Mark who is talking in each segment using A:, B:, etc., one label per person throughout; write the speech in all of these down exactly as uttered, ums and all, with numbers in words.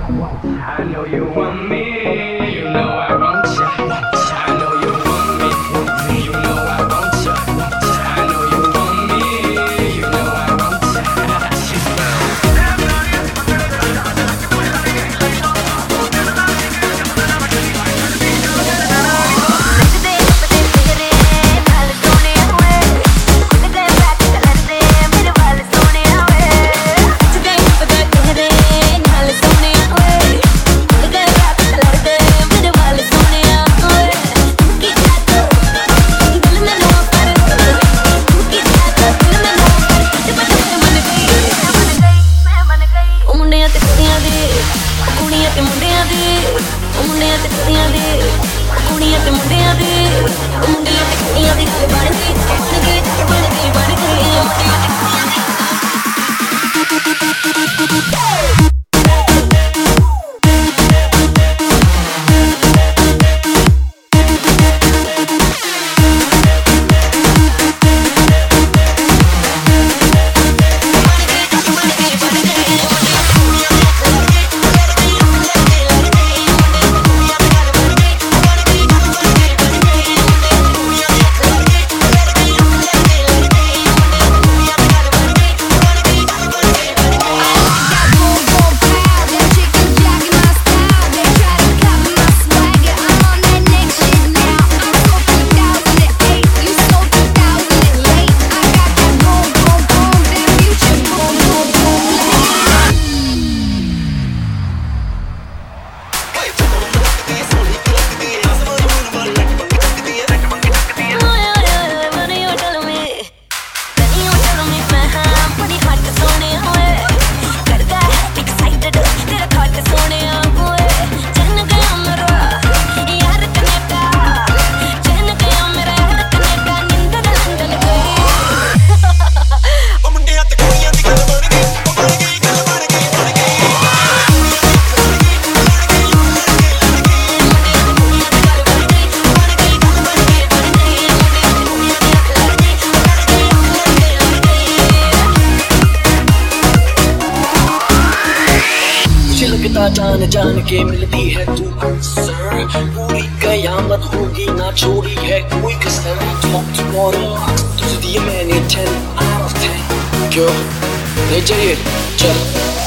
A: I know you want me, you know I want ya. I know you want me, you know I want ya. I know you want me, you know I want ya.
B: जान जान के मिलती है तू अक्सर, पूरी कयामत होगी ना छोड़ी है कोई कसर। Talk tomorrow, तुझे दिए मैंने ten out of ten। क्यों नहीं चाहिए चल,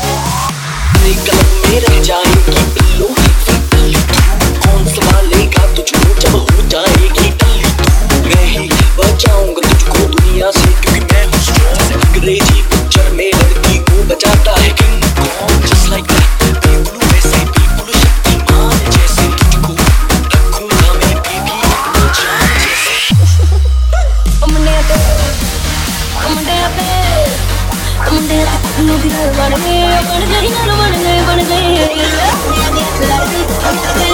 B: तेरी कलम में रह जाएगी पिल्लो फिर तू कौन संभालेगा तुझको जब हो जाएगी टल्ली तू। मैं ही बचाऊंगा तुझको दुनिया से क्योंकि मैं हूँ स्ट्रॉन्ग। अंग्रेजी पिक्चर में लड़की को बचाता है King Kong, just like that।
C: बन गए बन गए बन गए बन गए